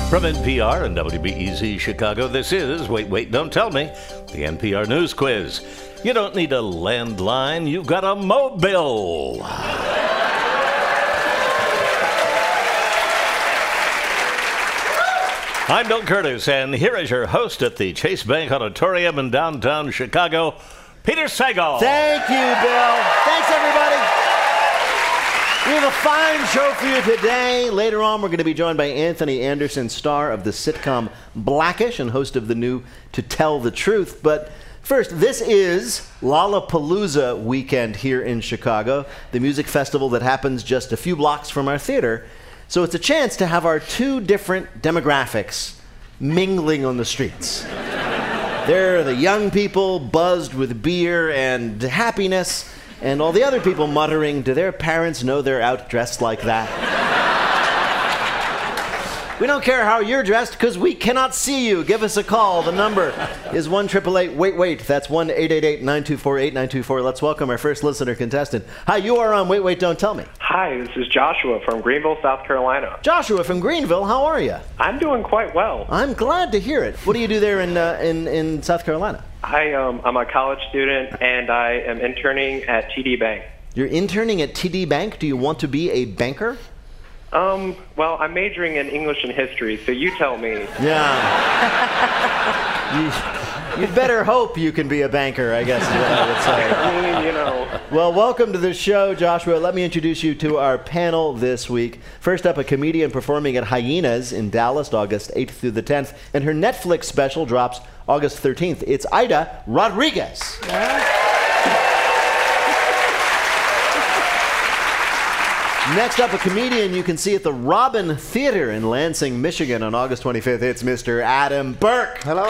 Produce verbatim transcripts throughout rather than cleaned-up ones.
From N P R and W B E Z Chicago, this is Wait, Wait, Don't Tell Me, the N P R News Quiz. You don't need a landline, you've got a mobile. I'm Bill Curtis, and here is your host at the Chase Bank Auditorium in downtown Chicago, Peter Sagal. Thank you, Bill. Thanks, everybody. We have a fine show for you today. Later on, we're going to be joined by Anthony Anderson, star of the sitcom Blackish and host of the new To Tell the Truth. But first, this is Lollapalooza weekend here in Chicago, the music festival that happens just a few blocks from our theater. So it's a chance to have our two different demographics mingling on the streets. There are the young people buzzed with beer and happiness, and all the other people muttering, do their parents know they're out dressed like that? We don't care how you're dressed because we cannot see you. Give us a call. The number is one eight eight eight wait wait. That's one eight eight eight nine two four eight nine two four. Let's welcome our first listener contestant. Hi, you are on Wait, Wait, Don't Tell Me. Hi, this is Joshua from Greenville, South Carolina. Joshua from Greenville, how are you? I'm doing quite well. I'm glad to hear it. What do you do there in uh, in, in South Carolina? I, um, I'm a college student, and I am interning at T D Bank. You're interning at T D Bank? Do you want to be a banker? Um, well, I'm majoring in English and history, so you tell me. Yeah. you, you'd better hope you can be a banker, I guess is what I would say. I mean, you know. Well, welcome to the show, Joshua. Let me introduce you to our panel this week. First up, a comedian performing at Hyenas in Dallas, August eighth through the tenth, and her Netflix special drops August thirteenth. It's Aida Rodriguez. Yeah. Next up, a comedian you can see at the Robin Theater in Lansing, Michigan on August twenty-fifth. It's Mister Adam Burke. Hello.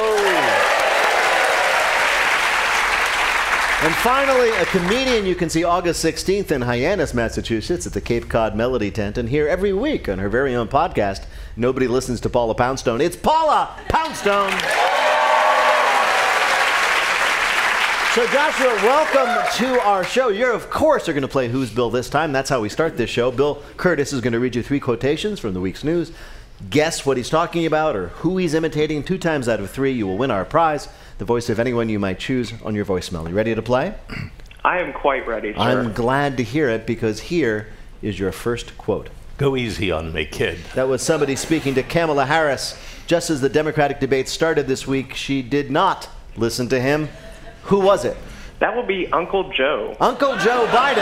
And finally, a comedian you can see August sixteenth in Hyannis, Massachusetts at the Cape Cod Melody Tent, and here every week on her very own podcast, Nobody Listens to Paula Poundstone. It's Paula Poundstone. So Joshua, welcome to our show. You're, of course, are going to play Who's Bill this time. That's how we start this show. Bill Curtis is going to read you three quotations from the week's news. Guess what he's talking about or who he's imitating. Two times out of three, you will win our prize, the voice of anyone you might choose on your voicemail. You ready to play? I am quite ready, sir. I'm glad to hear it because here is your first quote. Go easy on me, kid. That was somebody speaking to Kamala Harris. Just as the Democratic debate started this week, she did not listen to him. Who was it? That will be Uncle Joe. Uncle Joe Biden.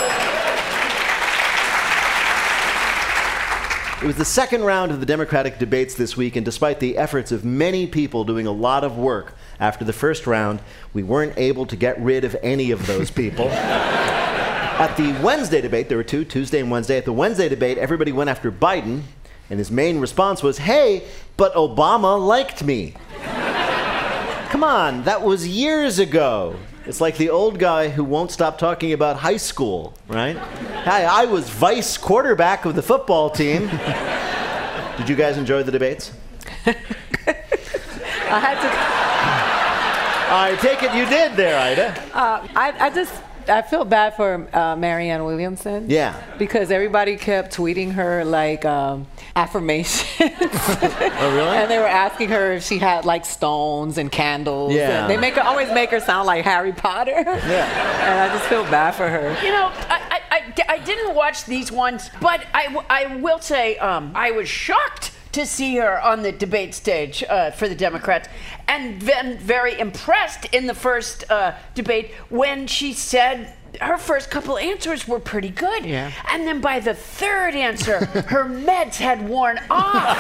It was the second round of the Democratic debates this week, and despite the efforts of many people doing a lot of work after the first round, we weren't able to get rid of any of those people. At the Wednesday debate, there were two, Tuesday and Wednesday. At the Wednesday debate, everybody went after Biden, and his main response was, hey, but Obama liked me. Come on, that was years ago. It's like the old guy who won't stop talking about high school, right? Hey, I was vice quarterback of the football team. Did you guys enjoy the debates? I had to... I take it you did there, Ida. Uh, I, I just... I feel bad for uh, Marianne Williamson. Yeah. Because everybody kept tweeting her, like, um, affirmations. Oh, really? And they were asking her if she had, like, stones and candles. Yeah. And they make her, always make her sound like Harry Potter. Yeah. And I just feel bad for her. You know, I, I, I, I didn't watch these ones, but I, I will say um, I was shocked to see her on the debate stage uh, for the Democrats, and then very impressed in the first uh, debate when she said her first couple answers were pretty good. Yeah. And then by the third answer, her meds had worn off.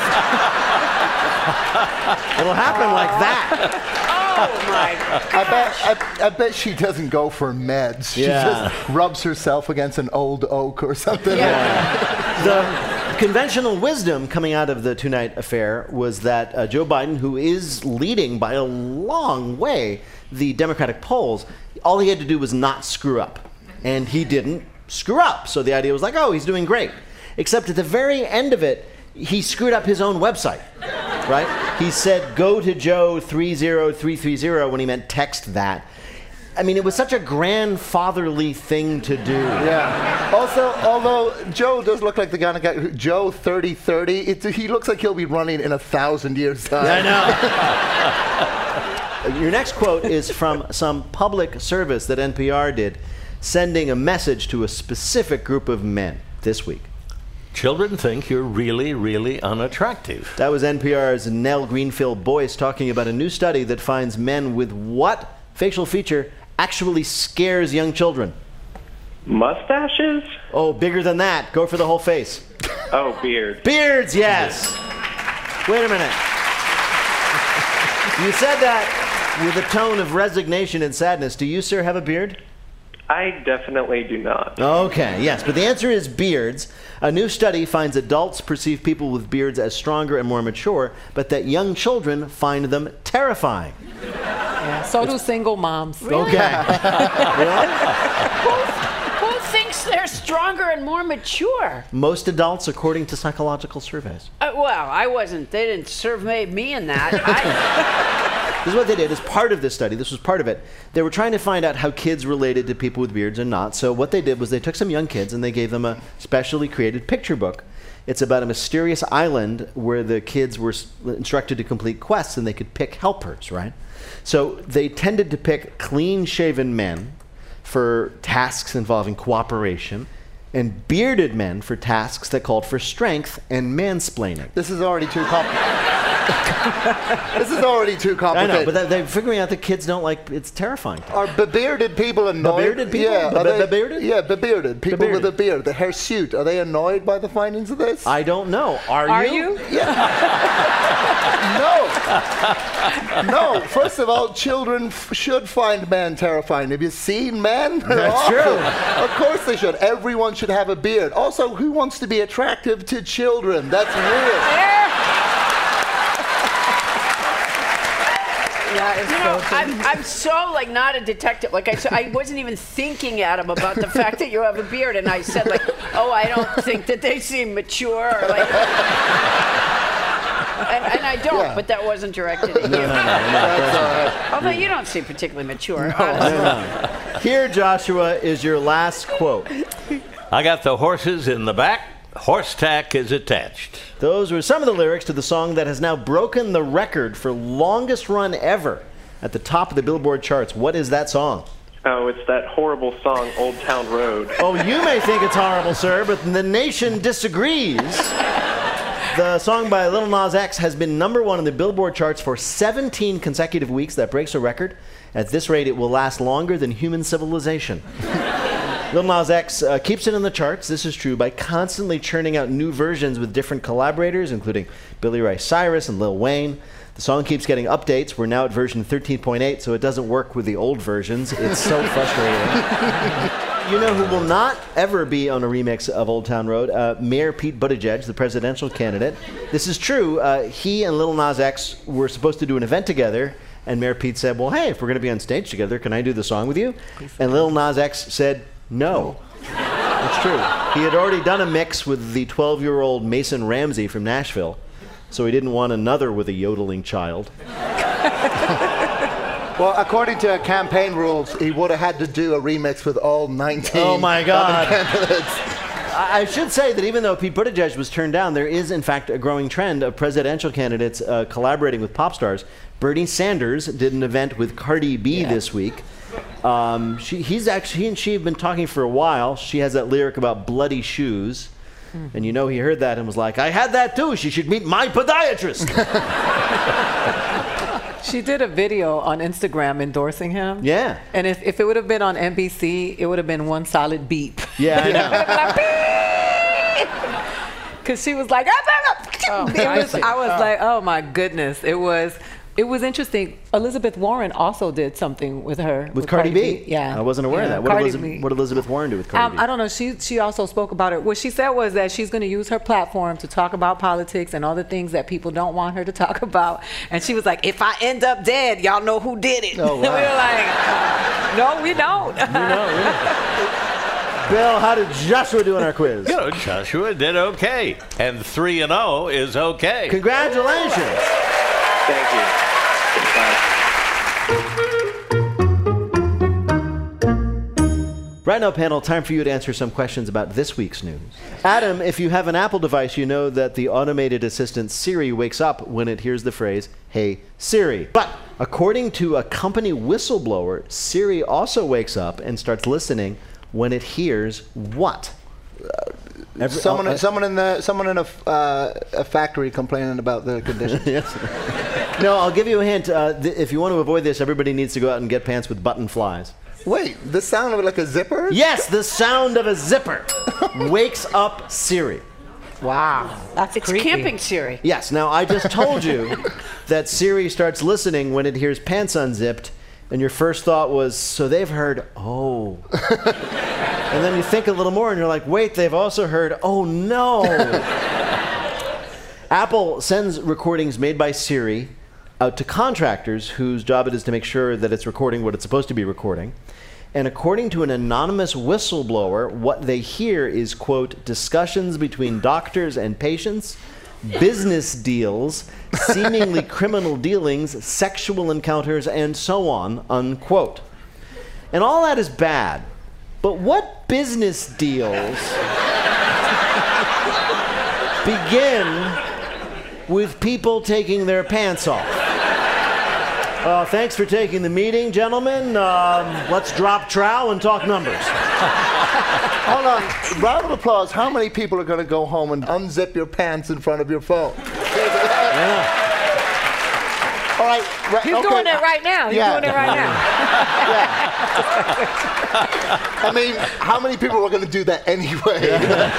It'll happen like that. Oh my gosh. I bet, I, I bet she doesn't go for meds. She Yeah. just rubs herself against an old oak or something. Yeah. The conventional wisdom coming out of the two-night affair was that uh, Joe Biden, who is leading by a long way the Democratic polls, all he had to do was not screw up. And he didn't screw up. So the idea was like, oh, he's doing great. Except at the very end of it, he screwed up his own website, right? He said, go to Joe three zero three three zero when he meant text that. I mean, it was such a grandfatherly thing to do. Yeah. Also, although Joe does look like the kind of guy, who, Joe thirty thirty, it, he looks like he'll be running in a thousand years' time. I know. Your next quote is from some public service that N P R did, sending a message to a specific group of men this week. Children think you're really, really unattractive. That was N P R's Nell Greenfield Boyce talking about a new study that finds men with what facial feature actually scares young children. Mustaches? Oh, bigger than that. Go for the whole face. Oh, beard. Beards, yes. Wait a minute. You said that with a tone of resignation and sadness. Do you, sir, have a beard? I definitely do not. Okay, yes, but the answer is beards. A new study finds adults perceive people with beards as stronger and more mature, but that young children find them terrifying. Yeah, so do single moms. Okay. Really? Who thinks they're stronger and more mature? Most adults, according to psychological surveys. Uh, well, I wasn't. They didn't survey me in that. I, This is what they did as part of this study. This was part of it. They were trying to find out how kids related to people with beards and not. So what they did was they took some young kids and they gave them a specially created picture book. It's about a mysterious island where the kids were instructed to complete quests and they could pick helpers, right? So they tended to pick clean-shaven men for tasks involving cooperation and bearded men for tasks that called for strength and mansplaining. This is already too complicated. This is already too complicated. I know, but they're figuring out that kids don't like, it's terrifying. Are bearded people annoyed? Bearded people? Yeah, are they- Bearded? Yeah, bearded people Bearded. with a beard, the hirsute. Are they annoyed by the findings of this? I don't know. Are, are you? you? No. No. First of all, children f- should find men terrifying. Have you seen men? They're That's awful. true. Of course they should. Everyone should have a beard. Also, who wants to be attractive to children? That's weird. Yeah, it's You know, so I'm, I'm so like not a detective. Like I, so I wasn't even thinking, Adam, about the fact that you have a beard, and I said like, oh, I don't think that they seem mature. Or, like, and, and I don't, Yeah. but that wasn't directed at you. That's all right. Although you don't seem particularly mature. honestly. Here, Joshua, is your last quote. I got the horses in the back. Horse tack is attached. Those were some of the lyrics to the song that has now broken the record for longest run ever at the top of the Billboard charts. What is that song? Oh, it's that horrible song, Old Town Road. Oh, you may think it's horrible, sir, but the nation disagrees. The song by Lil Nas X has been number one in the Billboard charts for seventeen consecutive weeks. That breaks a record. At this rate, it will last longer than human civilization. Lil Nas X uh, keeps it in the charts, this is true, by constantly churning out new versions with different collaborators, including Billy Ray Cyrus and Lil Wayne. The song keeps getting updates. We're now at version thirteen point eight, so it doesn't work with the old versions. It's so frustrating. You know who will not ever be on a remix of Old Town Road? Uh, Mayor Pete Buttigieg, the presidential candidate. This is true. Uh, he and Lil Nas X were supposed to do an event together, and Mayor Pete said, well, hey, if we're going to be on stage together, can I do the song with you? And Lil Nas X said, no. It's true. He had already done a mix with the twelve-year-old Mason Ramsey from Nashville, so he didn't want another with a yodeling child. Well, according to campaign rules, he would have had to do a remix with all nineteen Oh, my God. other candidates. I I should say that even though Pete Buttigieg was turned down, there is, in fact, a growing trend of presidential candidates uh, collaborating with pop stars. Bernie Sanders did an event with Cardi B Yeah. this week. Um, she, he's actually, he and she have been talking for a while. She has that lyric about bloody shoes. Mm-hmm. And you know he heard that and was like, I had that too. She should meet my podiatrist. She did a video on Instagram endorsing him. Yeah. And if, if it would have been on N B C, it would have been one solid beep. Yeah, I know. Because she was like, Oh, it I was, see. I was Oh. like, oh my goodness. It was, it was interesting. Elizabeth Warren also did something with her. With Cardi B? Yeah. I wasn't aware Yeah, of that. What, Cardi Elizabeth, B. what did Elizabeth Warren do with Cardi Um, B? I don't know. She she also spoke about it. What she said was that she's going to use her platform to talk about politics and all the things that people don't want her to talk about. And she was like, "If I end up dead, y'all know who did it." Oh, wow. We were like, "No, we don't." Bill, how did Joshua do in our quiz? You know, Joshua did okay. And three and oh is okay. Congratulations. Thank you. Bye. Right now, panel, time for you to answer some questions about this week's news. Adam, if you have an Apple device, you know that the automated assistant Siri wakes up when it hears the phrase, "Hey, Siri." But according to a company whistleblower, Siri also wakes up and starts listening when it hears what? Every, someone, oh, someone in the, someone in a, uh, a factory complaining about the conditions. Yes. No, I'll give you a hint. Uh, th- if you want to avoid this, everybody needs to go out and get pants with button flies. Wait, the sound of it like a zipper? Yes, the sound of a zipper wakes up Siri. Wow, that's It's creepy. camping Siri. Yes, now I just told you that Siri starts listening when it hears pants unzipped, and your first thought was, so they've heard, oh. And then you think a little more and you're like, wait, they've also heard, oh no. Apple sends recordings made by Siri out to contractors whose job it is to make sure that it's recording what it's supposed to be recording. And according to an anonymous whistleblower, what they hear is, quote, discussions between doctors and patients, business deals, seemingly criminal dealings, sexual encounters, and so on, unquote. And all that is bad. But what business deals begin with people taking their pants off? Uh, thanks for taking the meeting, gentlemen. Um, let's drop trowel and talk numbers. Hold on. Round of applause. How many people are going to go home and unzip your pants in front of your phone? Yeah. All right. right He's okay. doing it right now. He's Yeah. doing it right now. Yeah. I mean, how many people are going to do that anyway?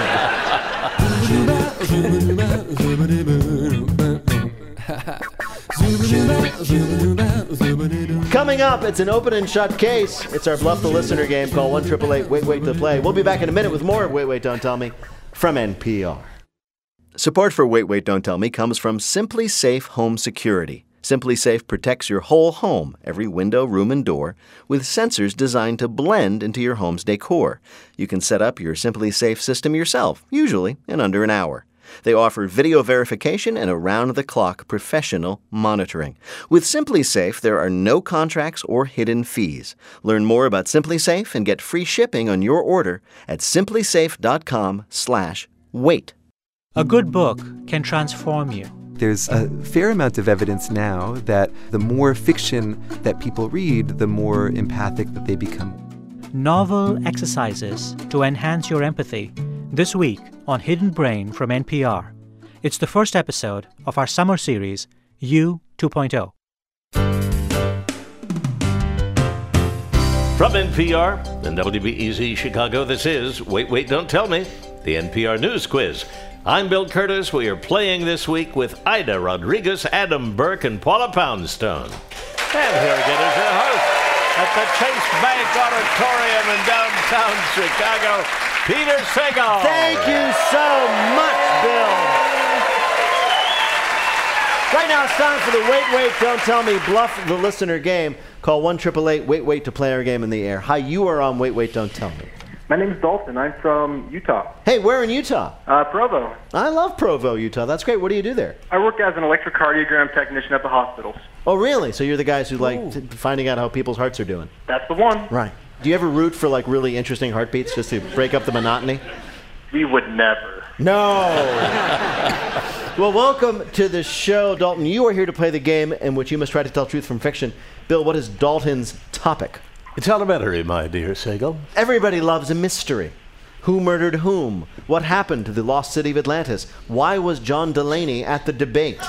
Coming up, it's an open and shut case. It's our Bluff the Listener game. Call one eight eight eight wait wait to play. We'll be back in a minute with more of Wait, Wait, Don't Tell Me from N P R. Support for Wait, Wait, Don't Tell Me comes from Simply Safe Home Security. Simply Safe protects your whole home, every window, room, and door, with sensors designed to blend into your home's decor. You can set up your Simply Safe system yourself, usually in under an hour. They offer video verification and around-the-clock professional monitoring. With Simply Safe, there are no contracts or hidden fees. Learn more about Simply Safe and get free shipping on your order at simply safe dot com slash wait. A good book can transform you. There's a fair amount of evidence now that the more fiction that people read, the more empathic that they become. Novel exercises to enhance your empathy. This week on Hidden Brain from N P R. It's the first episode of our summer series, You two point oh. From N P R and W B E Z Chicago, this is Wait, Wait, Don't Tell Me, the N P R News Quiz. I'm Bill Curtis. We are playing this week with Ida Rodriguez, Adam Burke, and Paula Poundstone. And here again is your host at the Chase Bank Auditorium in downtown Chicago, Peter Sagal. Thank you so much, Bill. Right now it's time for the Wait, Wait, Don't Tell Me Bluff the Listener game. Call one eight eight eight wait wait to play our game in the air. Hi, you are on Wait, Wait, Don't Tell Me. My name is Dalton. I'm from Utah, Hey, where in Utah? uh, Provo. I love Provo, Utah. That's great. What do you do there? I work as an electrocardiogram technician at the hospitals. Oh, really? So you're the guys who like t- finding out how people's hearts are doing. That's the one. Right. Do you ever root for like really interesting heartbeats just to break up the monotony? We would never. No. Well, welcome to the show, Dalton. You are here to play the game in which you must try to tell truth from fiction. Bill, what is Dalton's topic? It's elementary, my dear Sagal. Everybody loves a mystery. Who murdered whom? What happened to the lost city of Atlantis? Why was John Delaney at the debate?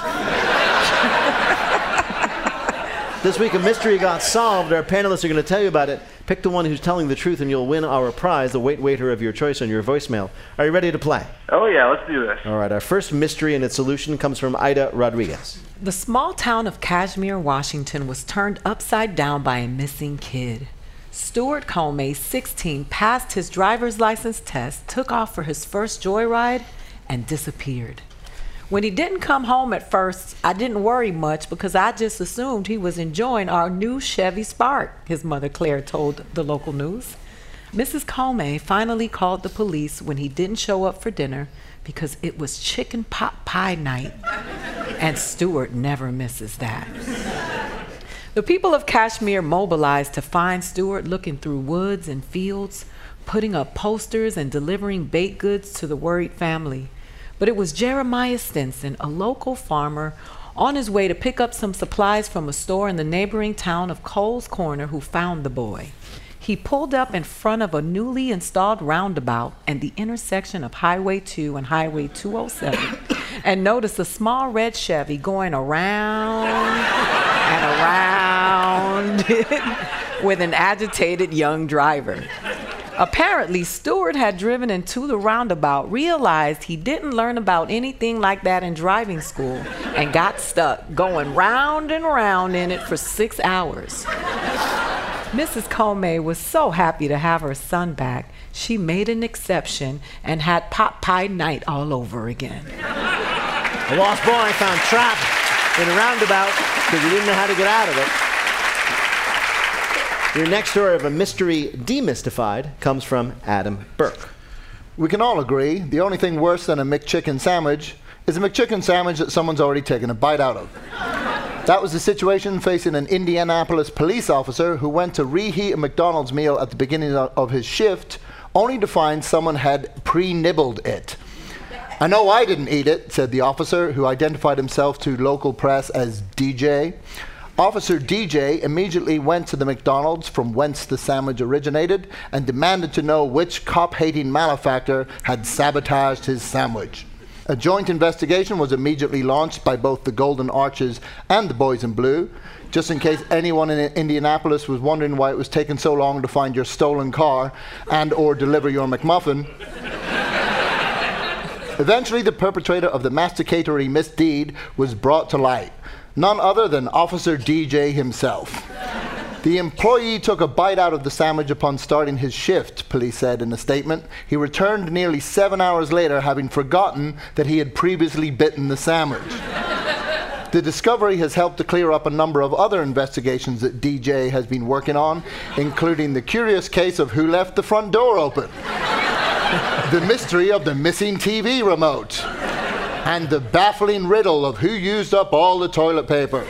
This week, a mystery got solved. Our panelists are going to tell you about it. Pick the one who's telling the truth, and you'll win our prize, the Wait Waiter of your choice on your voicemail. Are you ready to play? Oh, yeah, let's do this. All right, our first mystery and its solution comes from Ida Rodriguez. The small town of Kashmere, Washington was turned upside down by a missing kid. Stuart Comey, sixteen, passed his driver's license test, took off for his first joyride, and disappeared. When he didn't come home at first, I didn't worry much because I just assumed he was enjoying our new Chevy Spark, his mother Claire told the local news. Missus Comey finally called the police when he didn't show up for dinner because it was chicken pot pie night, and Stuart never misses that. The people of Kashmir mobilized to find Stewart looking through woods and fields, putting up posters and delivering baked goods to the worried family. But it was Jeremiah Stinson, a local farmer, on his way to pick up some supplies from a store in the neighboring town of Coles Corner, who found the boy. He pulled up in front of a newly installed roundabout at the intersection of Highway two and Highway two oh seven and noticed a small red Chevy going around and around with an agitated young driver. Apparently, Stewart had driven into the roundabout, realized he didn't learn about anything like that in driving school, and got stuck going round and round in it for six hours. Missus Comey was so happy to have her son back, she made an exception and had pot pie night all over again. A lost boy found trapped in a roundabout because he didn't know how to get out of it. Your next story of a mystery demystified comes from Adam Burke. We can all agree the only thing worse than a McChicken sandwich is a McChicken sandwich that someone's already taken a bite out of. That was the situation facing an Indianapolis police officer who went to reheat a McDonald's meal at the beginning of his shift, only to find someone had pre-nibbled it. "I know I didn't eat it," said the officer, who identified himself to local press as D J. Officer D J immediately went to the McDonald's from whence the sandwich originated and demanded to know which cop-hating malefactor had sabotaged his sandwich. A joint investigation was immediately launched by both the Golden Arches and the Boys in Blue, just in case anyone in Indianapolis was wondering why it was taking so long to find your stolen car and or deliver your McMuffin. Eventually, the perpetrator of the masticatory misdeed was brought to light. None other than Officer D J himself. The employee took a bite out of the sandwich upon starting his shift, police said in a statement. He returned nearly seven hours later, having forgotten that he had previously bitten the sandwich. The discovery has helped to clear up a number of other investigations that D J has been working on, including the curious case of who left the front door open, the mystery of the missing T V remote, and the baffling riddle of who used up all the toilet paper.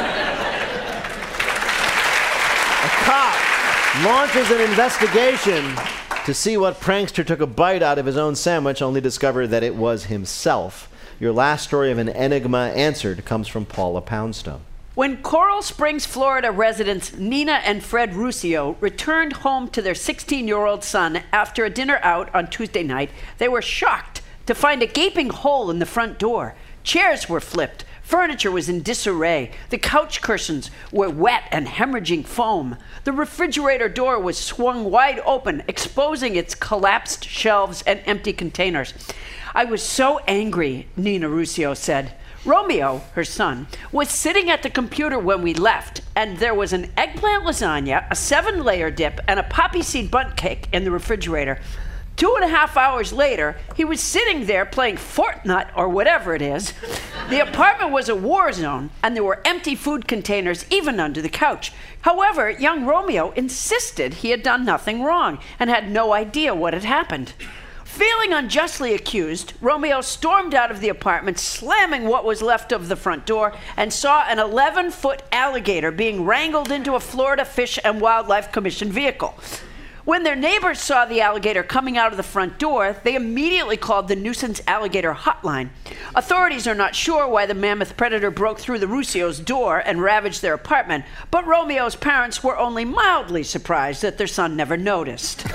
A cop launches an investigation to see what prankster took a bite out of his own sandwich, only to discover that it was himself. Your last story of an enigma answered comes from Paula Poundstone. When Coral Springs, Florida residents Nina and Fred Ruscio returned home to their sixteen-year-old son after a dinner out on Tuesday night, they were shocked to find a gaping hole in the front door. Chairs were flipped. Furniture was in disarray. The couch cushions were wet and hemorrhaging foam. The refrigerator door was swung wide open, exposing its collapsed shelves and empty containers. "I was so angry," Nina Ruscio said. Romeo, her son, was sitting at the computer when we left, and there was an eggplant lasagna, a seven-layer dip, and a poppy seed bundt cake in the refrigerator. Two and a half hours later, he was sitting there playing Fortnite or whatever it is. The apartment was a war zone, and there were empty food containers even under the couch. However, young Romeo insisted he had done nothing wrong and had no idea what had happened. Feeling unjustly accused, Romeo stormed out of the apartment, slamming what was left of the front door, and saw an eleven-foot alligator being wrangled into a Florida Fish and Wildlife Commission vehicle. When their neighbors saw the alligator coming out of the front door, they immediately called the nuisance alligator hotline. Authorities are not sure why the mammoth predator broke through the Ruscio's door and ravaged their apartment, but Romeo's parents were only mildly surprised that their son never noticed.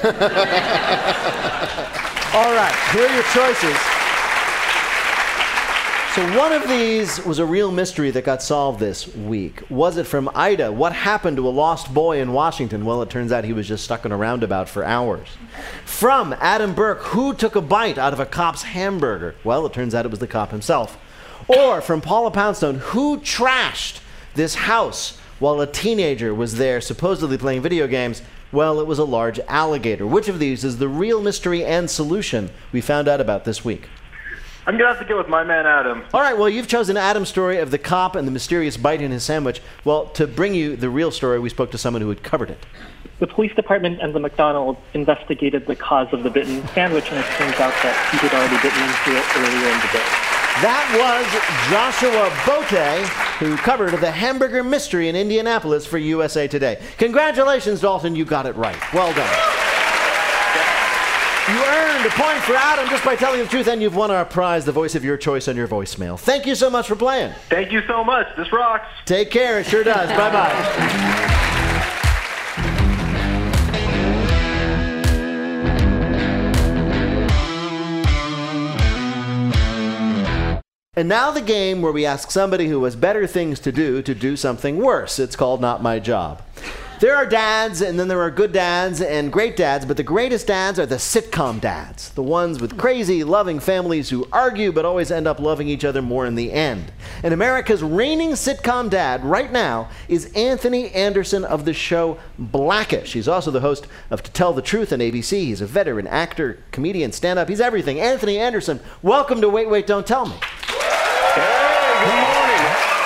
All right, here are your choices. So one of these was a real mystery that got solved this week. Was it from Ida? What happened to a lost boy in Washington? Well, it turns out he was just stuck in a roundabout for hours. From Adam Burke, who took a bite out of a cop's hamburger? Well, it turns out it was the cop himself. Or from Paula Poundstone, who trashed this house while a teenager was there supposedly playing video games? Well, it was a large alligator. Which of these is the real mystery and solution we found out about this week? I'm going to have to go with my man Adam. All right, well, you've chosen Adam's story of the cop and the mysterious bite in his sandwich. Well, to bring you the real story, we spoke to someone who had covered it. The police department and the McDonald's investigated the cause of the bitten sandwich, and it turns out that he had already bitten into it earlier in the day. That was Joshua Bote, who covered the hamburger mystery in Indianapolis for U S A Today. Congratulations, Dalton. You got it right. Well done. You earned a point for Adam just by telling the truth, and you've won our prize, the voice of your choice on your voicemail. Thank you so much for playing. Thank you so much. This rocks. Take care. It sure does. Bye-bye. And now the game where we ask somebody who has better things to do to do something worse. It's called Not My Job. There are dads, and then there are good dads and great dads, but the greatest dads are the sitcom dads. The ones with crazy, loving families who argue but always end up loving each other more in the end. And America's reigning sitcom dad right now is Anthony Anderson of the show Blackish. He's also the host of To Tell the Truth on A B C. He's a veteran actor, comedian, stand-up. He's everything. Anthony Anderson, welcome to Wait, Wait, Don't Tell Me. Hey, good morning.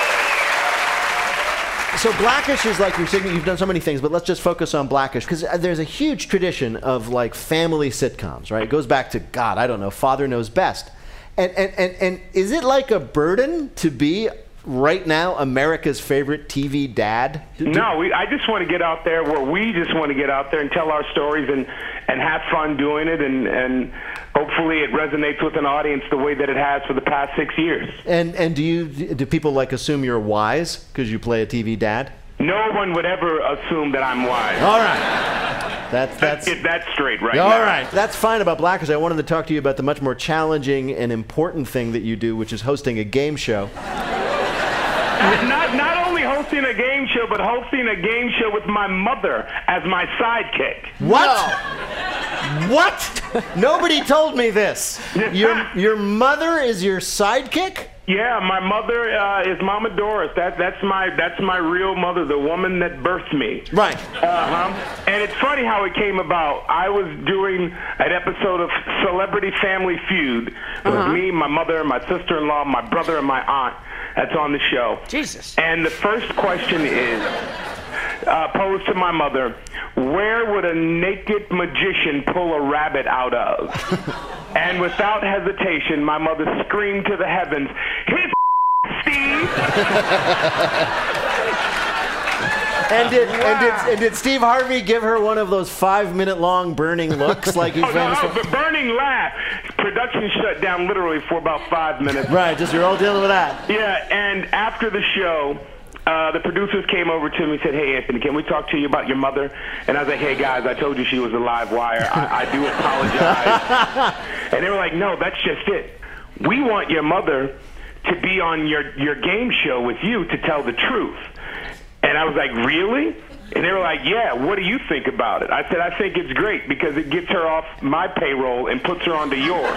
So Blackish is like your signature. You've done so many things, but let's just focus on Blackish because there's a huge tradition of like family sitcoms, right? It goes back to, God, I don't know, Father Knows Best. And and and, and is it like a burden to be right now America's favorite T V dad? No, we, I just want to get out there where we just want to get out there and tell our stories and, and have fun doing it, and, and hopefully it resonates with an audience the way that it has for the past six years. And and do you do people like assume you're wise because you play a T V dad? No one would ever assume that I'm wise. All right. That's that's Let's get that straight right all now. right. That's fine about Blackish. I wanted to talk to you about the much more challenging and important thing that you do, which is hosting a game show. Not, not only hosting a game show, but hosting a game show with my mother as my sidekick. What? What? Nobody told me this. Your your mother is your sidekick? Yeah, my mother uh, is Mama Doris. That, that's my that's my real mother, the woman that birthed me. Right. Uh-huh. And it's funny how it came about. I was doing an episode of Celebrity Family Feud with Uh-huh. me, my mother, my sister-in-law, my brother, and my aunt. That's on the show. Jesus. And the first question is uh, posed to my mother: where would a naked magician pull a rabbit out of? And without hesitation, my mother screamed to the heavens, "His Steve!" And did, and did and did Steve Harvey give her one of those five-minute-long burning looks like he's Oh, famous no, for? the burning laugh. Production shut down literally for about five minutes. Right, just you're all dealing with that. Yeah, and after the show, uh, the producers came over to me and said, "Hey, Anthony, can we talk to you about your mother?" And I was like, "Hey, guys, I told you she was a live wire. I, I do apologize." And they were like, "No, that's just it. We want your mother to be on your, your game show with you to tell the truth." And I was like, "Really?" And they were like, "Yeah, what do you think about it?" I said, "I think it's great because it gets her off my payroll and puts her onto yours."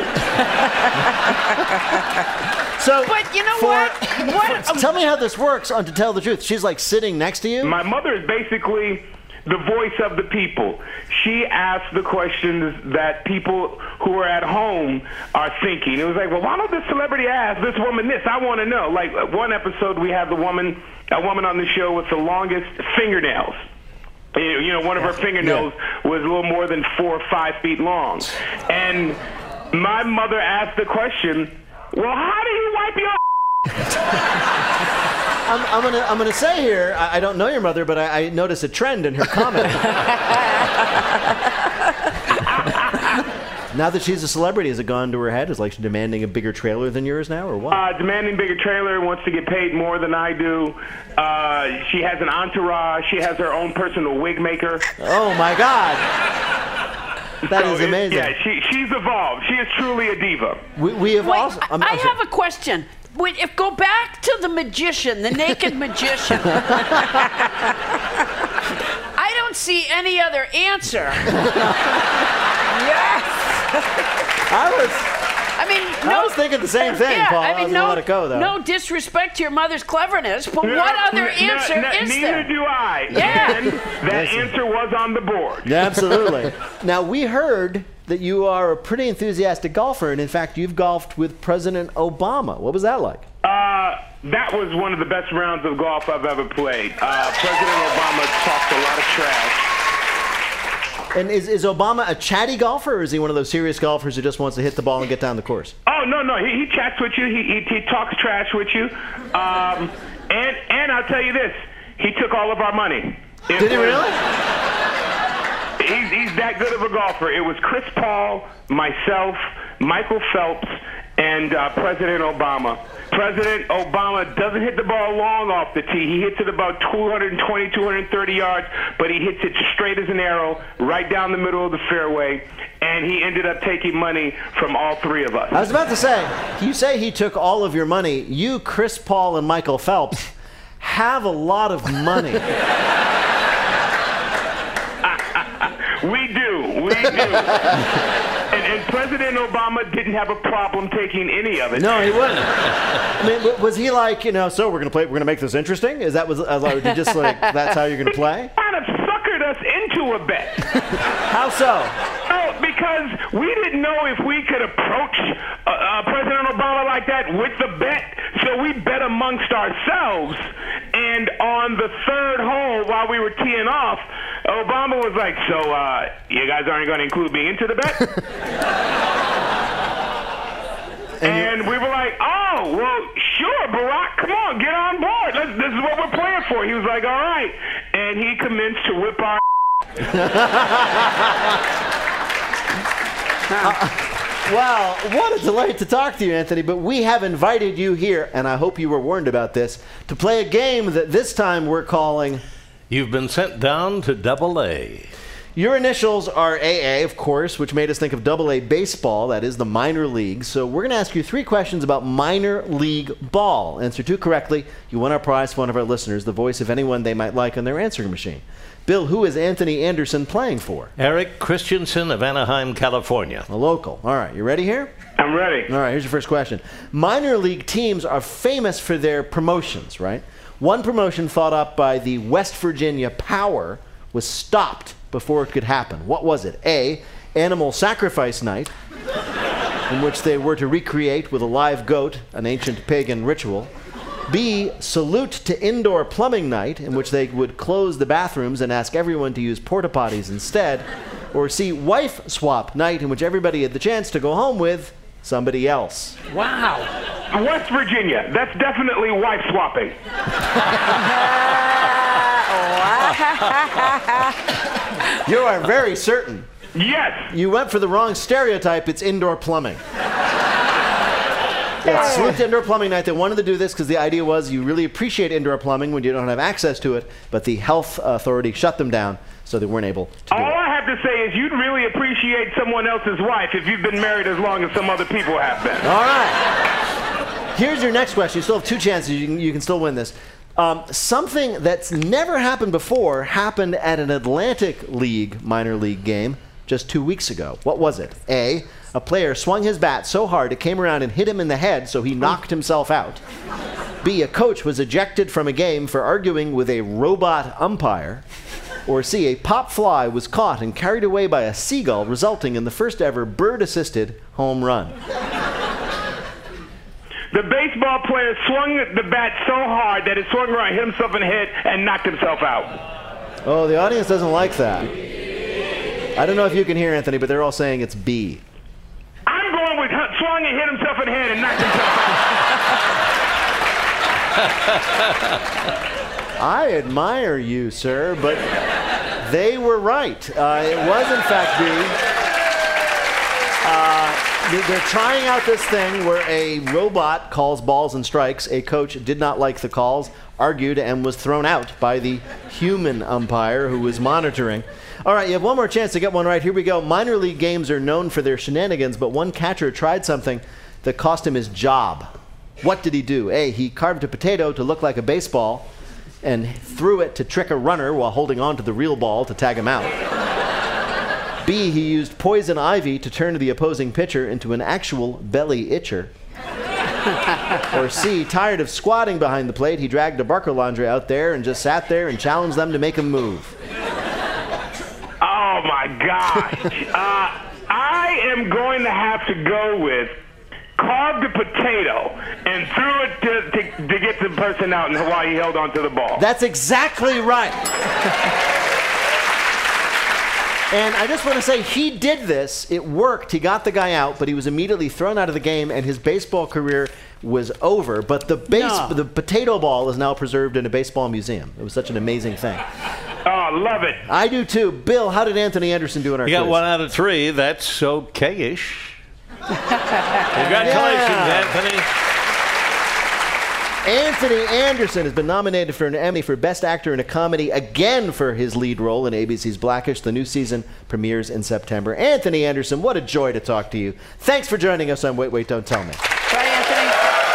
So, But you know for- what? What? Tell me how this works on To Tell the Truth. She's like sitting next to you? My mother is basically the voice of the people. She asks the questions that people who are at home are thinking. It was like, well, why don't this celebrity ask this woman this? I want to know. Like one episode, we had the woman, a woman on the show with the longest fingernails. You you know, one of her fingernails was a little more than four or five feet long. And my mother asked the question, well, how do you wipe your I'm, I'm gonna I'm gonna say here, I, I don't know your mother, but I, I notice a trend in her comedy. Now that she's a celebrity, has it gone to her head? Is like she demanding a bigger trailer than yours now, or what? Uh, demanding bigger trailer, wants to get paid more than I do. Uh, she has an entourage. She has her own personal wig maker. Oh my God! That So is it- amazing. Yeah, she, she's evolved. She is truly a diva. We, we have Wait, also. I'm, I I'm sorry. have a question. Wait, if go back to the magician, the naked magician. I don't see any other answer. Yes. I was. I mean, I no. was thinking the same thing, yeah, Paul. I I mean, was no, gonna let it go, though. no disrespect to your mother's cleverness, but No, what other n- answer n- is neither there? do I. Yeah. And that Listen. answer was on the board. Yeah, absolutely. Now, we heard that you are a pretty enthusiastic golfer, and in fact, you've golfed with President Obama. What was that like? Uh, that was one of the best rounds of golf I've ever played. Uh, President Obama talked a lot of trash. And is, is Obama a chatty golfer, or is he one of those serious golfers who just wants to hit the ball and get down the course? Oh, no, no. He, he chats with you. He, he, he talks trash with you. Um, and, and I'll tell you this. He took all of our money. It Did he was, really? He's, he's that good of a golfer. It was Chris Paul, myself, Michael Phelps, and uh, President Obama. President Obama doesn't hit the ball long off the tee. He hits it about two twenty, two thirty yards, but he hits it straight as an arrow, right down the middle of the fairway, and he ended up taking money from all three of us. I was about to say, you say he took all of your money. You, Chris Paul, and Michael Phelps have a lot of money. We do. We do. And, and President Obama didn't have a problem taking any of it. No, he wouldn't. I mean, w- was he like, you know, so we're gonna play, we're gonna make this interesting? Is that was uh, like, just like that's how you're gonna play? Kind of suckered us into a bet. How so? Oh, because we didn't know if we could approach uh, uh, President Obama like that with the bet, so we bet amongst ourselves. And on the third hole, while we were teeing off, Obama was like, so uh, you guys aren't going to include me into the bet? and, and we were like, oh, well, sure, Barack, come on, get on board. Let's, this is what we're playing for. He was like, all right. And he commenced to whip our uh, Well, what a delight to talk to you, Anthony, but we have invited you here, and I hope you were warned about this, to play a game that this time we're calling... You've been sent down to Double A. Your initials are A A, of course, which made us think of Double A baseball, that is the minor league. So we're going to ask you three questions about minor league ball. Answer two correctly, you win our prize for one of our listeners, the voice of anyone they might like on their answering machine. Bill, who is Anthony Anderson playing for? Eric Christensen of Anaheim, California. A local. All right, you ready here? I'm ready. All right, here's your first question. Minor league teams are famous for their promotions, right? One promotion thought up by the West Virginia Power was stopped before it could happen. What was it? A, Animal Sacrifice Night, in which they were to recreate with a live goat an ancient pagan ritual. B, Salute to Indoor Plumbing Night, in which they would close the bathrooms and ask everyone to use porta potties instead. Or C, Wife Swap Night, in which everybody had the chance to go home with somebody else. Wow. West Virginia. That's definitely wife swapping. You are very certain. Yes. You went for the wrong stereotype. It's indoor plumbing. Yeah, it's Salute to Indoor Plumbing Night. They wanted to do this because the idea was you really appreciate indoor plumbing when you don't have access to it, but the health authority shut them down, so they weren't able to do All it. I have to say is you'd really appreciate someone else's wife if you've been married as long as some other people have been. All right. Here's your next question. You still have two chances. You can, you can still win this. Um, something that's never happened before happened at an Atlantic League minor league game just two weeks ago. What was it? A, a player swung his bat so hard it came around and hit him in the head, so he knocked himself out. B, a coach was ejected from a game for arguing with a robot umpire. Or C, a pop fly was caught and carried away by a seagull, resulting in the first ever bird-assisted home run. The baseball player swung the bat so hard that it swung around, hit himself in the head, and knocked himself out. Oh, the audience doesn't like that. I don't know if you can hear, Anthony, but they're all saying it's B. I'm going with swung and hit himself in the head and knocked himself out. I admire you, sir, but they were right. Uh, it was, in fact, B. Uh, they're trying out this thing where a robot calls balls and strikes. A coach did not like the calls, argued, and was thrown out by the human umpire who was monitoring. All right, you have one more chance to get one right. Here we go. Minor league games are known for their shenanigans, but one catcher tried something that cost him his job. What did he do? A, he carved a potato to look like a baseball and threw it to trick a runner while holding on to the real ball to tag him out. B, he used poison ivy to turn the opposing pitcher into an actual belly itcher. Or C, tired of squatting behind the plate, he dragged a Barker laundry out there and just sat there and challenged them to make him move. Oh, my gosh. uh, I am going to have to go with carved a potato and threw it to, to, to get the person out and while he held on to the ball. That's exactly right. And I just want to say, he did this. It worked. He got the guy out, but he was immediately thrown out of the game, and his baseball career was over. But the base, No. the potato ball is now preserved in a baseball museum. It was such an amazing thing. Oh, love it. I do too. Bill, how did Anthony Anderson do in our You got quiz? one out of three. That's okay-ish. Congratulations, Yeah. Anthony. Anthony Anderson has been nominated for an Emmy for Best Actor in a Comedy again for his lead role in A B C's Blackish. The new season premieres in September. Anthony Anderson, what a joy to talk to you. Thanks for joining us on Wait, Wait, Don't Tell Me. Bye, Anthony.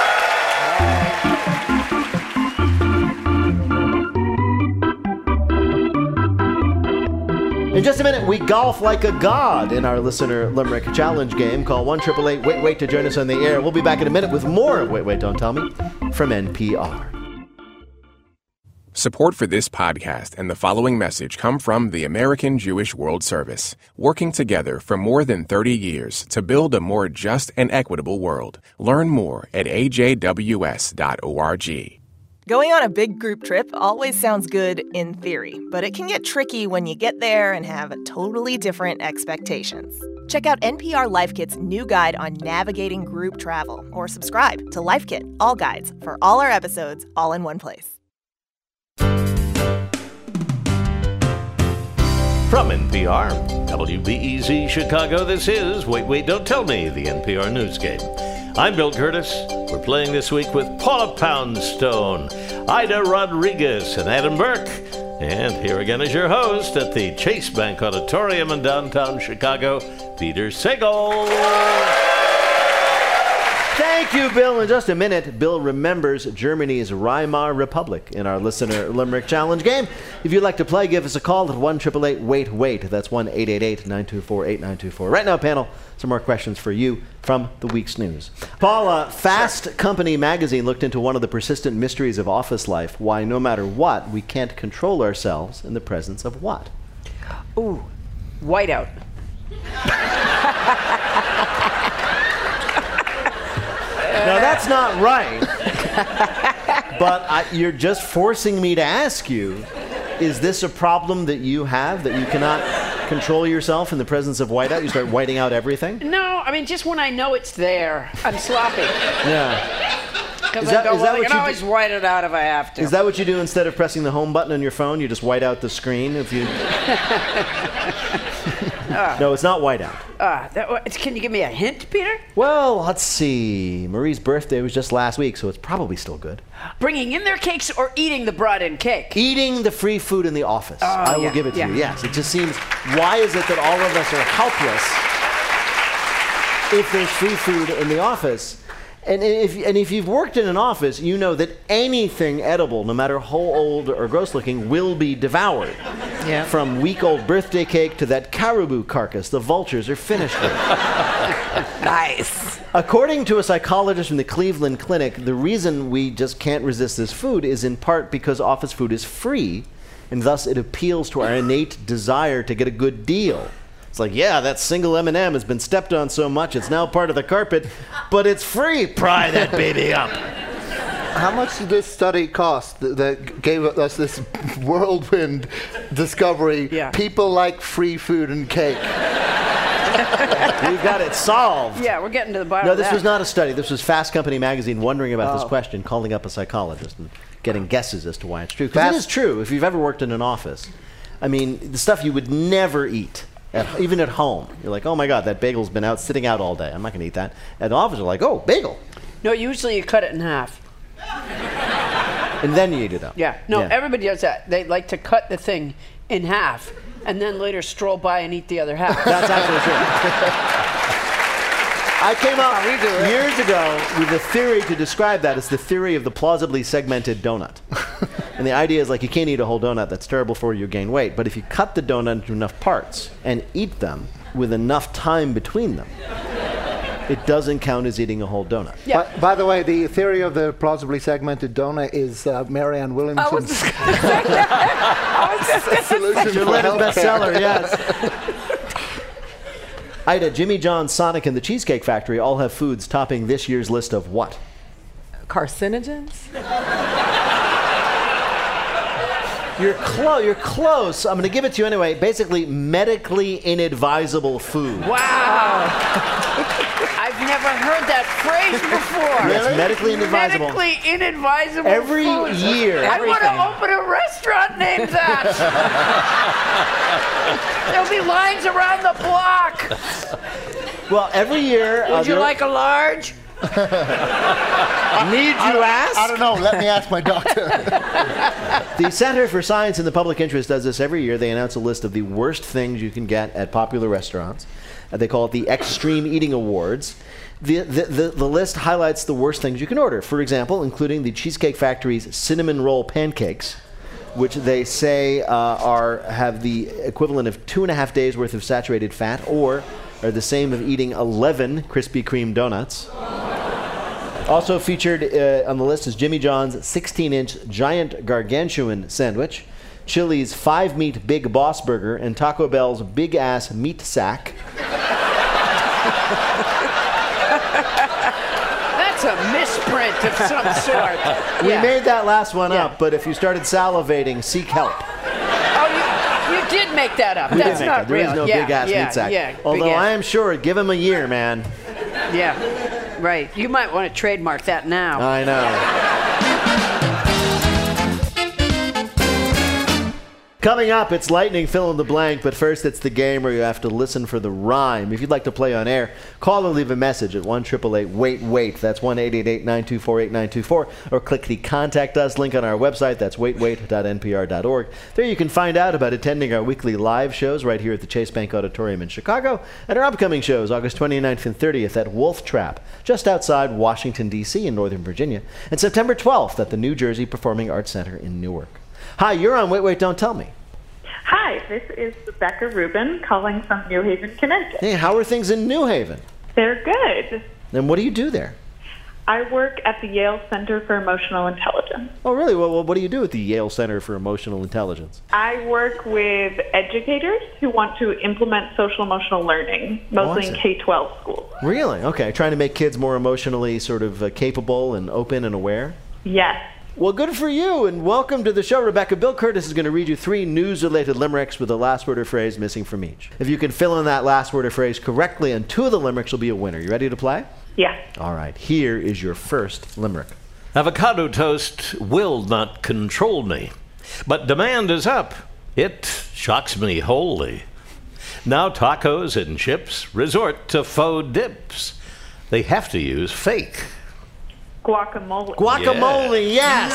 In just a minute, we golf like a god in our listener Limerick Challenge game. Call one eight eight eight Wait Wait to join us on the air. We'll be back in a minute with more of Wait Wait Don't Tell Me from N P R. Support for this podcast and the following message come from the American Jewish World Service, working together for more than thirty years to build a more just and equitable world. Learn more at a j w s dot org. Going on a big group trip always sounds good in theory, but it can get tricky when you get there and have totally different expectations. Check out N P R Life Kit's new guide on navigating group travel, or subscribe to Life Kit, all guides, for all our episodes all in one place. From N P R, W B E Z Chicago, this is Wait, Wait, Don't Tell Me, the N P R News Game. I'm Bill Curtis. We're playing this week with Paula Poundstone, Ida Rodriguez, and Adam Burke. And here again is your host at the Chase Bank Auditorium in downtown Chicago, Peter Sagal. Thank you, Bill. In just a minute, Bill remembers Germany's Weimar Republic in our listener Limerick Challenge game. If you'd like to play, give us a call at one eight eight eight Wait Wait. That's one eight eight eight nine two four eight nine two four. Right now, panel, some more questions for you from the week's news. Paula, Fast sure. Company magazine looked into one of the persistent mysteries of office life, why no matter what, we can't control ourselves in the presence of what? Ooh, whiteout. Now, that's not right, but I, you're just forcing me to ask you, is this a problem that you have, that you cannot control yourself in the presence of whiteout? You start whiting out everything? No, I mean, just when I know it's there, I'm sloppy. Yeah. Because Is I that- go, is that well, I what can you always do- white it out if I have to. Is that what you do instead of pressing the home button on your phone? You just white out the screen if you... uh, No, it's not whiteout. Uh, that, can you give me a hint, Peter? Well, let's see. Marie's birthday was just last week, so it's probably still good. Bringing in their cakes or eating the brought-in cake? Eating the free food in the office. Oh, I will yeah, give it to yeah. you. Yes, it just seems, why is it that all of us are helpless if there's free food in the office? And if, and if you've worked in an office, you know that anything edible, no matter how old or gross looking, will be devoured. Yeah. From week-old birthday cake to that caribou carcass the vultures are finished with. Nice. According to a psychologist from the Cleveland Clinic, the reason we just can't resist this food is in part because office food is free, and thus it appeals to our innate desire to get a good deal. It's like, yeah, that single M and M has been stepped on so much, it's now part of the carpet, but it's free. Pry that baby up. How much did this study cost that, that gave us this whirlwind discovery? Yeah. People like free food and cake. We've got it solved. Yeah, we're getting to the bottom No, of this that. was not a study. This was Fast Company magazine wondering about this Oh. question, calling up a psychologist and getting guesses as to why it's true. Because Fast- it is true. If you've ever worked in an office, I mean, the stuff you would never eat, at, even at home. You're like, oh my God, that bagel's been out sitting out all day. I'm not going to eat that. At the office, you're like, oh, bagel. No, usually you cut it in half. And then you eat it up. Yeah. No, Yeah. everybody does that. They like to cut the thing in half and then later stroll by and eat the other half. That's actually true. I came up we do it. years ago with a theory to describe that. It's the theory of the plausibly segmented donut. And the idea is like you can't eat a whole donut. That's terrible for you. You gain weight. But if you cut the donut into enough parts and eat them with enough time between them, it doesn't count as eating a whole donut. Yeah. By, by the way, the theory of the plausibly segmented donut is uh, Marianne Williamson's solution Your for latest healthcare. bestseller, yes. Ida, Jimmy John's, Sonic, and the Cheesecake Factory all have foods topping this year's list of what? Carcinogens? You're close. You're close. I'm going to give it to you anyway. Basically, medically inadvisable food. Wow. I've never heard that phrase before. Yes, medically inadvisable. Medically inadvisable Every food. year. I want to open a restaurant named that. There'll be lines around the block. Well, every year... Would uh, you there- like a large? Need you ask? I don't know. Let me ask my doctor. The Center for Science in the Public Interest does this every year. They announce a list of the worst things you can get at popular restaurants. Uh, they call it the Extreme Eating Awards. The, the, the, the list highlights the worst things you can order. For example, including the Cheesecake Factory's cinnamon roll pancakes, which they say uh, are have the equivalent of two and a half days worth of saturated fat, or are the same of eating eleven Krispy Kreme donuts. Also featured uh, on the list is Jimmy John's sixteen-inch giant gargantuan sandwich, Chili's five-meat Big Boss burger, and Taco Bell's big-ass meat sack. That's a misprint of some sort. We Yeah. made that last one Yeah. up, but if you started salivating, seek help. Oh, you, you did make that up. We That's did make not it. There real. is no yeah, big-ass yeah, meat sack. Yeah, Although big-ass. I am sure, give him a year, man. Yeah, right. You might want to trademark that now. I know. Coming up, it's lightning fill in the blank, but first it's the game where you have to listen for the rhyme. If you'd like to play on air, call or leave a message at one eight eight eight wait wait. That's one eight eight eight nine two four eight nine two four, or click the Contact Us link on our website. That's wait wait dot n p r dot org. There you can find out about attending our weekly live shows right here at the Chase Bank Auditorium in Chicago, and our upcoming shows August twenty-ninth and thirtieth at Wolf Trap, just outside Washington, D C in Northern Virginia, and September twelfth at the New Jersey Performing Arts Center in Newark. Hi, you're on Wait Wait Don't Tell Me. Hi, this is Rebecca Rubin calling from New Haven, Connecticut. Hey, how are things in New Haven? They're good. And what do you do there? I work at the Yale Center for Emotional Intelligence. Oh, really? Well, what do you do at the Yale Center for Emotional Intelligence? I work with educators who want to implement social emotional learning, mostly in K twelve schools. Really? Okay. Trying to make kids more emotionally sort of uh, capable and open and aware? Yes. Well, good for you, and welcome to the show, Rebecca. Bill Curtis is going to read you three news-related limericks with a last word or phrase missing from each. If you can fill in that last word or phrase correctly on two of the limericks, you'll be a winner. You ready to play? Yeah. All right. Here is your first limerick. Avocado toast will not control me, but demand is up. It shocks me wholly. Now tacos and chips resort to faux dips. They have to use fake. Guacamole. Guacamole, yes!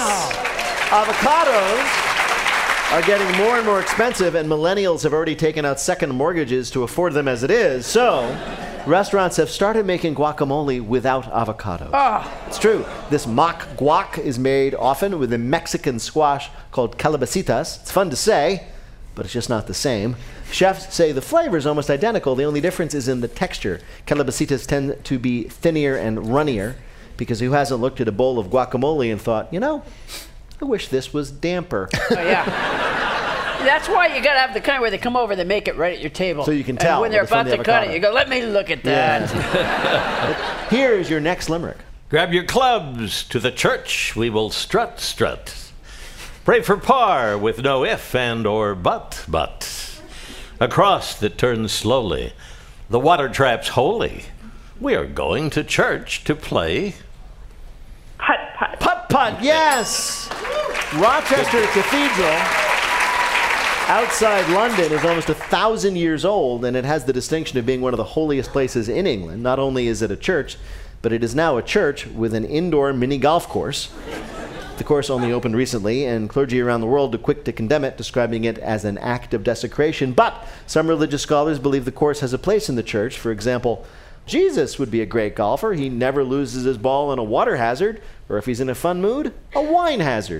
Avocados are getting more and more expensive, and millennials have already taken out second mortgages to afford them as it is. So, restaurants have started making guacamole without avocados. Oh. It's true. This mock guac is made often with a Mexican squash called calabacitas. It's fun to say, but it's just not the same. Chefs say the flavor is almost identical. The only difference is in the texture. Calabacitas tend to be thinner and runnier, because who hasn't looked at a bowl of guacamole and thought, you know, I wish this was damper. Oh, yeah. That's why you got to have the kind where they come over, they make it right at your table. So you can And tell when they're it's from about the to cut avocado. it, you go, let me look at that. Yeah. Here is your next limerick. Grab your clubs, to the church we will strut, strut. Pray for par with no if and or but, but. A cross that turns slowly, the water trap's holy. We are going to church to play. Putt putt. Putt putt, yes! Rochester Cathedral, outside London, is almost a thousand years old, and it has the distinction of being one of the holiest places in England. Not only is it a church, but it is now a church with an indoor mini golf course. The course only opened recently, and clergy around the world are quick to condemn it, describing it as an act of desecration. But some religious scholars believe the course has a place in the church. For example, Jesus would be a great golfer. He never loses his ball in a water hazard, or if he's in a fun mood, a wine hazard.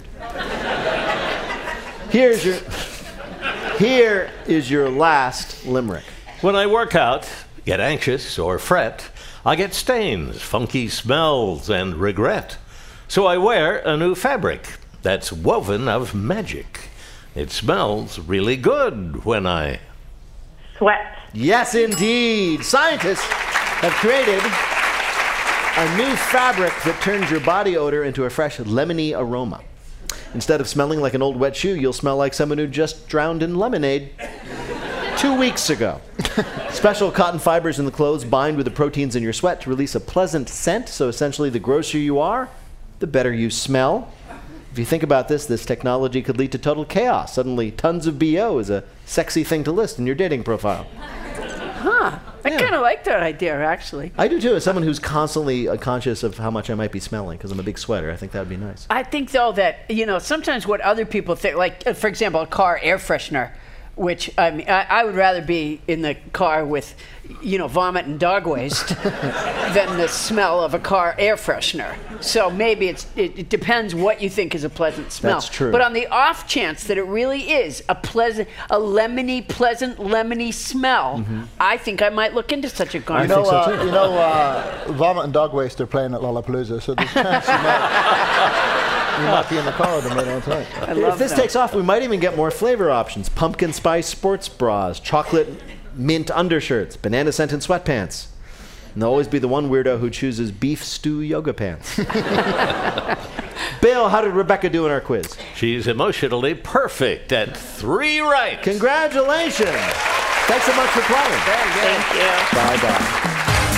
Here's your, here is your last limerick. When I work out, get anxious or fret, I get stains, funky smells, and regret. So I wear a new fabric that's woven of magic. It smells really good when I Sweat. Yes, indeed. Scientists have created a new fabric that turns your body odor into a fresh lemony aroma. Instead of smelling like an old wet shoe, you'll smell like someone who just drowned in lemonade two weeks ago. Special cotton fibers in the clothes bind with the proteins in your sweat to release a pleasant scent, so essentially the grosser you are, the better you smell. If you think about this, this technology could lead to total chaos. Suddenly, tons of B O is a sexy thing to list in your dating profile. Huh. I Yeah. kind of like that idea, actually. I do too, as someone who's constantly uh, conscious of how much I might be smelling, because I'm a big sweater. I think that would be nice. I think, though, that, you know, sometimes what other people think, like, uh, for example, a car air freshener, which, I mean, I, I would rather be in the car with, you know, vomit and dog waste than the smell of a car air freshener. So maybe it's, it, it depends what you think is a pleasant smell. That's true. But on the off chance that it really is a pleasant, a lemony, pleasant, lemony smell, Mm-hmm. I think I might look into such a You garment. know, uh, you know uh, Vomit and Dog Waste are playing at Lollapalooza, so there's a chance you might, you might be in the car with them later on tonight. I love If this that. takes off, we might even get more flavor options. Pumpkin spice sports bras, chocolate mint undershirts, banana scented sweatpants. And there'll always be the one weirdo who chooses beef stew yoga pants. Bill, how did Rebecca do in our quiz? She's emotionally perfect at three right. Congratulations. Thanks so much for playing. Thank you. Bye-bye.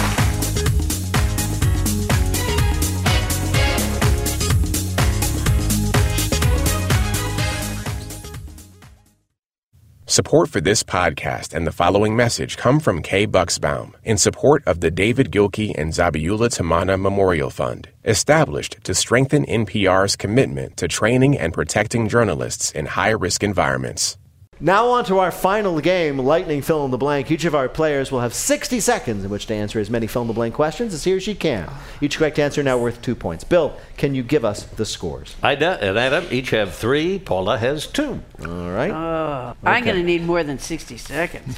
Support for this podcast and the following message come from Kay Bucksbaum in support of the David Gilkey and Zabiula Tamana Memorial Fund, established to strengthen N P R's commitment to training and protecting journalists in high-risk environments. Now on to our final game, Lightning Fill in the Blank. Each of our players will have sixty seconds in which to answer as many fill in the blank questions as he or she can. Each correct answer now worth two points. Bill, can you give us the scores? Ida and Adam each have three. Paula has two. All right. Oh, I'm Okay. going to need more than sixty seconds.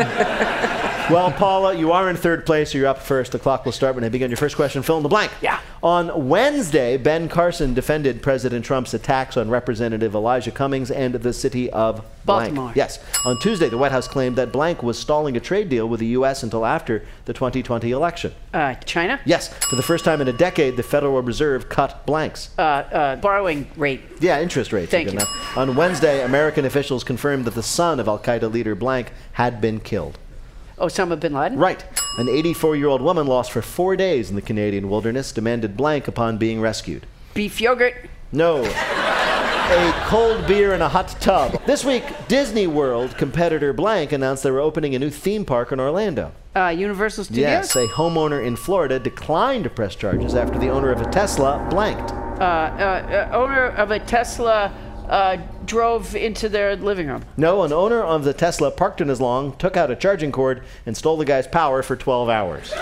Well, Paula, you are in third place, so you're up first. The clock will start when I begin your first question. Fill in the blank. Yeah. On Wednesday, Ben Carson defended President Trump's attacks on Representative Elijah Cummings and the city of blank. Baltimore. Yes. On Tuesday, the White House claimed that blank was stalling a trade deal with the U S until after the twenty twenty election. Uh, China? Yes. For the first time in a decade, the Federal Reserve cut blanks. Uh, uh, borrowing rate. Yeah, interest rates. Thank Good you. enough. On Wednesday, American officials confirmed that the son of Al-Qaeda leader blank had been killed. Osama bin Laden? Right. An eighty-four-year-old woman lost for four days in the Canadian wilderness, demanded blank upon being rescued. Beef yogurt? No. A cold beer in a hot tub. This week, Disney World competitor blank announced they were opening a new theme park in Orlando. Uh, Universal Studios? Yes, a homeowner in Florida declined to press charges after the owner of a Tesla blanked. Uh, uh, uh, owner of a Tesla uh, drove into their living room. No, an owner of the Tesla parked in his lawn, took out a charging cord, and stole the guy's power for twelve hours.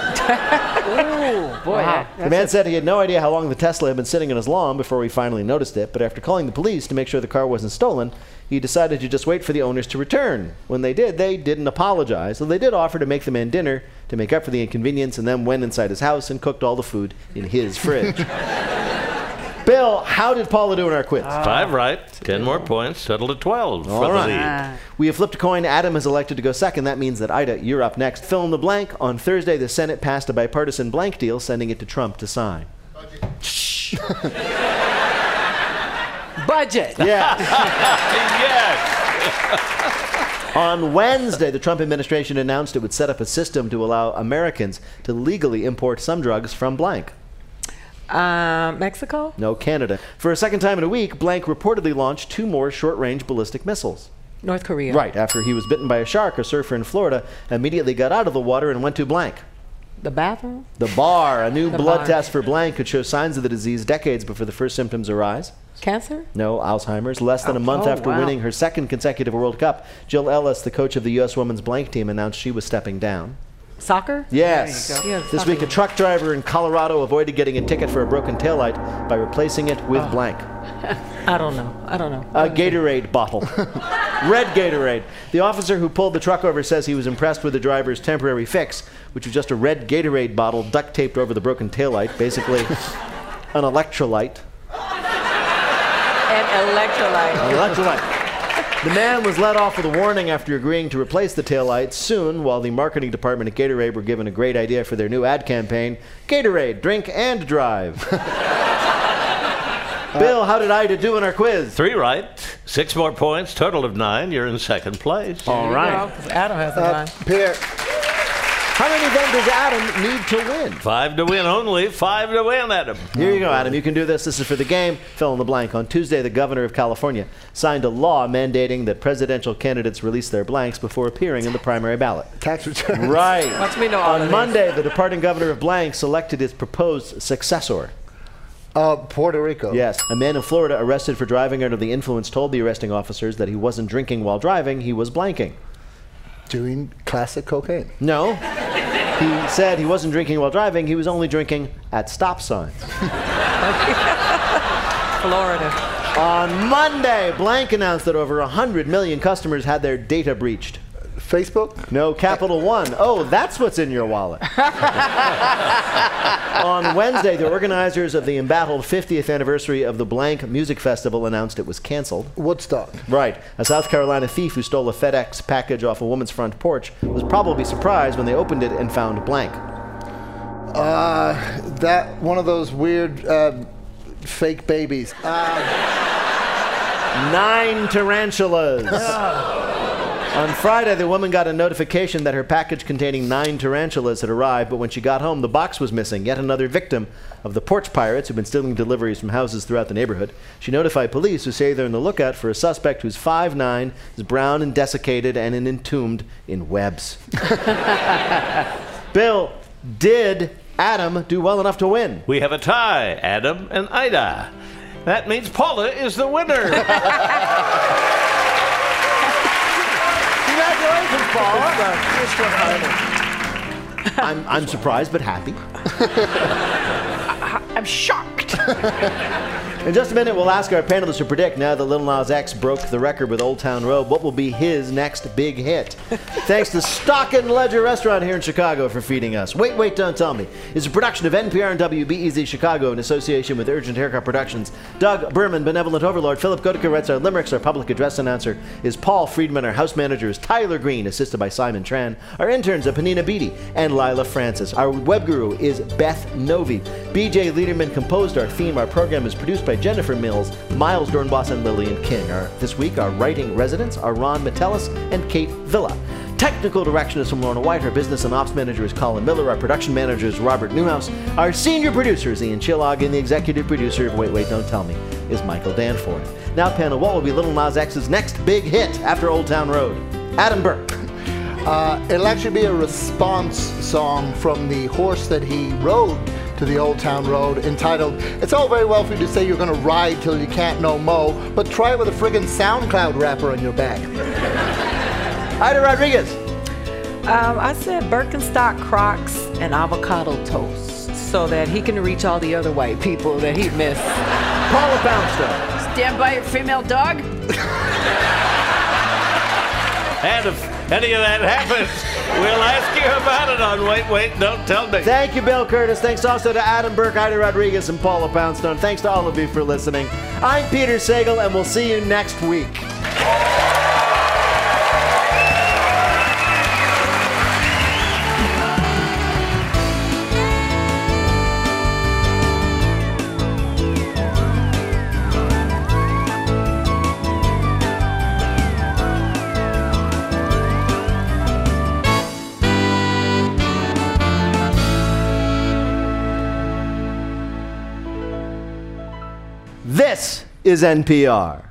Oh, boy. Wow. that- The man said he had no idea how long the Tesla had been sitting in his lawn before he finally noticed it, but after calling the police to make sure the car wasn't stolen, he decided to just wait for the owners to return. When they did, they didn't apologize, so they did offer to make the man dinner to make up for the inconvenience, and then went inside his house and cooked all the food in his fridge. Bill, how did Paula do in our quiz? Five right. Ten more points. Settled at twelve for All the right. lead. We have flipped a coin. Adam has elected to go second. That means that, Ida, you're up next. Fill in the blank. On Thursday, the Senate passed a bipartisan blank deal, sending it to Trump to sign. Shh. Budget. Yeah. Yes. On Wednesday, the Trump administration announced it would set up a system to allow Americans to legally import some drugs from blank. Uh, Mexico? No, Canada. For a second time in a week, blank reportedly launched two more short-range ballistic missiles. North Korea. Right, after he was bitten by a shark, a surfer in Florida immediately got out of the water and went to blank. The bathroom? The bar, a new The blood bar. test for blank could show signs of the disease decades before the first symptoms arise. Cancer? No, Alzheimer's. Less than a month oh, after wow. winning her second consecutive World Cup, Jill Ellis, the coach of the U S women's blank team, announced she was stepping down. Soccer? Yes. There you go. Yeah, This soccer. week, a truck driver in Colorado avoided getting a ticket for a broken taillight by replacing it with blank. I don't know. I don't know. A Gatorade bottle. Red Gatorade. The officer who pulled the truck over says he was impressed with the driver's temporary fix, which was just a red Gatorade bottle duct taped over the broken taillight, basically an electrolyte. An electrolyte. An electrolyte. The man was let off with a warning after agreeing to replace the taillight. Soon, while the marketing department at Gatorade were given a great idea for their new ad campaign, Gatorade, drink and drive. Bill, how did Ida do in our quiz? Three right, six more points, total of nine. You're in second place. All right. Adam has a Uh, nine. Pierre, How many then does Adam need to win? Five to win only. Five to win, Adam. Here you go, Adam. You can do this. This is for the game. Fill in the blank. On Tuesday, the governor of California signed a law mandating that presidential candidates release their blanks before appearing in the primary ballot. tax return. Right. Watch me know all of On this. Monday, the departing governor of blank selected his proposed successor. Uh, Puerto Rico. Yes. A man in Florida arrested for driving under the influence told the arresting officers that he wasn't drinking while driving, he was blanking. Doing classic cocaine. No. He said he wasn't drinking while driving, he was only drinking at stop signs. Florida. On Monday, Blank announced that over one hundred million customers had their data breached. Facebook? No, Capital One. Oh, that's what's in your wallet. On Wednesday, the organizers of the embattled fiftieth anniversary of the Blank Music Festival announced it was canceled. Woodstock. Right. A South Carolina thief who stole a FedEx package off a woman's front porch was probably surprised when they opened it and found blank. Uh, that one of those weird uh, fake babies. Uh, Nine tarantulas. On Friday, the woman got a notification that her package containing nine tarantulas had arrived, but when she got home, the box was missing. Yet another victim of the porch pirates who've been stealing deliveries from houses throughout the neighborhood. She notified police, who say they're on the lookout for a suspect who's five nine, is brown and desiccated, and entombed in webs. Bill, did Adam do well enough to win? We have a tie, Adam and Ida. That means Paula is the winner. Congratulations, Paula. I'm, I'm surprised but happy. I'm shocked. In just a minute, we'll ask our panelists to predict, now that Lil Nas X broke the record with Old Town Road, what will be his next big hit. Thanks to Stock and Ledger Restaurant here in Chicago for feeding us. Wait, Wait, Don't Tell Me is a production of N P R and W B E Z Chicago in association with Urgent Haircut Productions. Doug Berman, Benevolent Overlord. Philip Goedeke writes our limericks. Our public address announcer is Paul Friedman. Our house manager is Tyler Green, assisted by Simon Tran. Our interns are Panina Beatty and Lila Francis. Our web guru is Beth Novi. B J Liederman composed our theme. Our program is produced by Jennifer Mills, Miles Dornbos, and Lillian King. Our, this week, our writing residents are Ron Metellus and Kate Villa. Technical direction is from Lorna White. Our business and ops manager is Colin Miller. Our production manager is Robert Newhouse. Our senior producer is Ian Chillog, and the executive producer of Wait, Wait, Don't Tell Me is Michael Danforth. Now, panel, what will be Lil Nas X's next big hit after Old Town Road? Adam Burke. Uh, it'll actually be a response song from the horse that he rode to the Old Town Road, entitled, "It's all very well for you to say you're going to ride till you can't no mo, but try it with a friggin' SoundCloud rapper on your back." Ida Rodriguez. Um, I said Birkenstock Crocs and avocado toast so that he can reach all the other white people that he missed. Paula Poundstone. Stand by your female dog. And if any of that happens, we'll ask you about it on Wait, Wait, Don't Tell Me. Thank you, Bill Curtis. Thanks also to Adam Burke, Ida Rodriguez, and Paula Poundstone. Thanks to all of you for listening. I'm Peter Sagal, and we'll see you next week. This is N P R.